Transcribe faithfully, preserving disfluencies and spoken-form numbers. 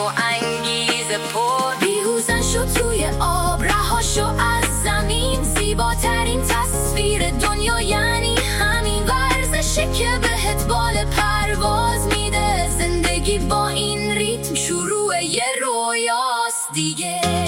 و انگیزه پر. بیهوزن شو توی آب، رها شو از زمین. زیباترین تصویر دنیا یعنی همین ورزشه که بهت بال پرواز میده. زندگی با این ریتم شروع یه رویاست دیگه.